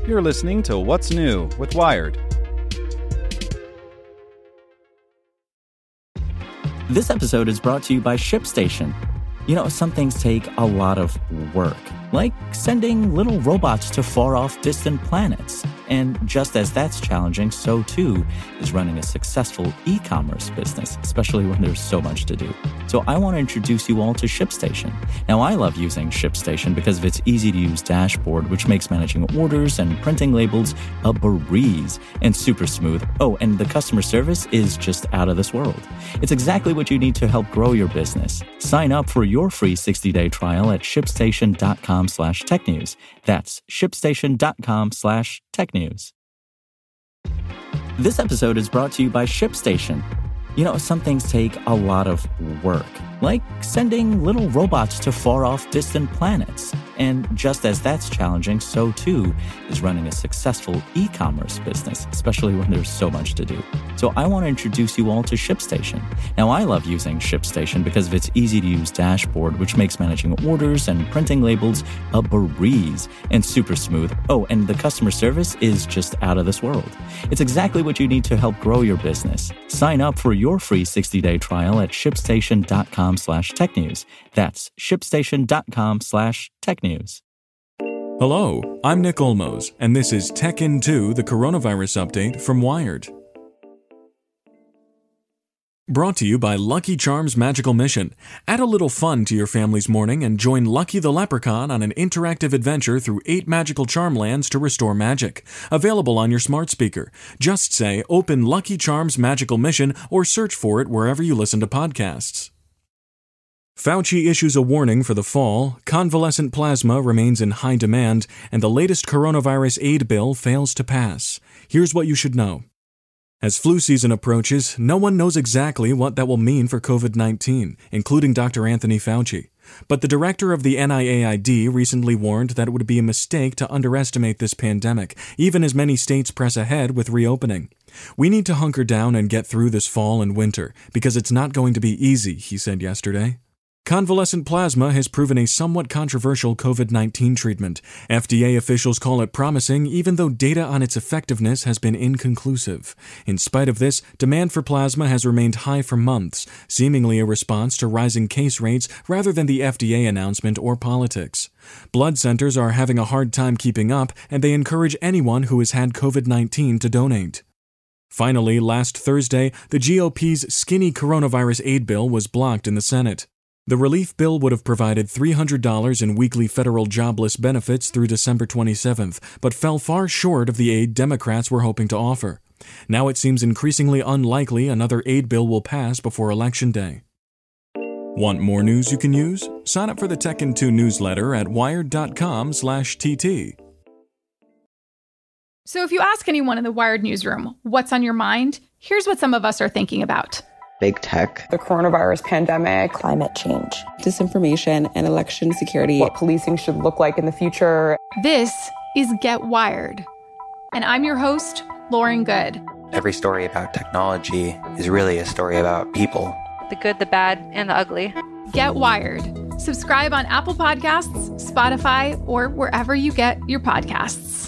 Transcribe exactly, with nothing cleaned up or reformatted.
You're listening to What's New with Wired. This episode is brought to you by ShipStation. You know, some things take a lot of work, like sending little robots to far-off distant planets. And just as that's challenging, so too is running a successful e-commerce business, especially when there's so much to do. So I want to introduce you all to ShipStation. Now, I love using ShipStation because of its easy-to-use dashboard, which makes managing orders and printing labels a breeze and super smooth. Oh, and the customer service is just out of this world. It's exactly what you need to help grow your business. Sign up for your free sixty-day trial at shipstation.com slash technews. That's shipstation.com slash technews. This episode is brought to you by ShipStation. You know, some things take a lot of work, like sending little robots to far-off distant planets. And just as that's challenging, so too is running a successful e-commerce business, especially when there's so much to do. So I want to introduce you all to ShipStation. Now, I love using ShipStation because of its easy-to-use dashboard, which makes managing orders and printing labels a breeze and super smooth. Oh, and the customer service is just out of this world. It's exactly what you need to help grow your business. Sign up for your free sixty-day trial at shipstation.com slash technews. That's shipstation.com slash technews. Hello, I'm Nick Olmos, and this is Tech In two, the coronavirus update from Wired. Brought to you by Lucky Charms Magical Mission. Add a little fun to your family's morning and join Lucky the Leprechaun on an interactive adventure through eight magical charm lands to restore magic. Available on your smart speaker. Just say, "Open Lucky Charms Magical Mission," or search for it wherever you listen to podcasts. Fauci issues a warning for the fall, convalescent plasma remains in high demand, and the latest coronavirus aid bill fails to pass. Here's what you should know. As flu season approaches, no one knows exactly what that will mean for covid nineteen, including Doctor Anthony Fauci. But the director of the N I A I D recently warned that it would be a mistake to underestimate this pandemic, even as many states press ahead with reopening. "We need to hunker down and get through this fall and winter, because it's not going to be easy," he said yesterday. Convalescent plasma has proven a somewhat controversial covid nineteen treatment. F D A officials call it promising, even though data on its effectiveness has been inconclusive. In spite of this, demand for plasma has remained high for months, seemingly a response to rising case rates rather than the F D A announcement or politics. Blood centers are having a hard time keeping up, and they encourage anyone who has had covid nineteen to donate. Finally, last Thursday, the G O P's skinny coronavirus aid bill was blocked in the Senate. The relief bill would have provided three hundred dollars in weekly federal jobless benefits through December twenty-seventh, but fell far short of the aid Democrats were hoping to offer. Now it seems increasingly unlikely another aid bill will pass before Election Day. Want more news you can use? Sign up for the Tech In two newsletter at wired.com slash TT. So if you ask anyone in the Wired newsroom what's on your mind, here's what some of us are thinking about. Big tech, the coronavirus pandemic, climate change, disinformation, and election security. What policing should look like in the future. This is Get Wired. And I'm your host, Lauren Good. Every story about technology is really a story about people. The good, the bad, and the ugly. Get Wired. Subscribe on Apple Podcasts, Spotify, or wherever you get your podcasts.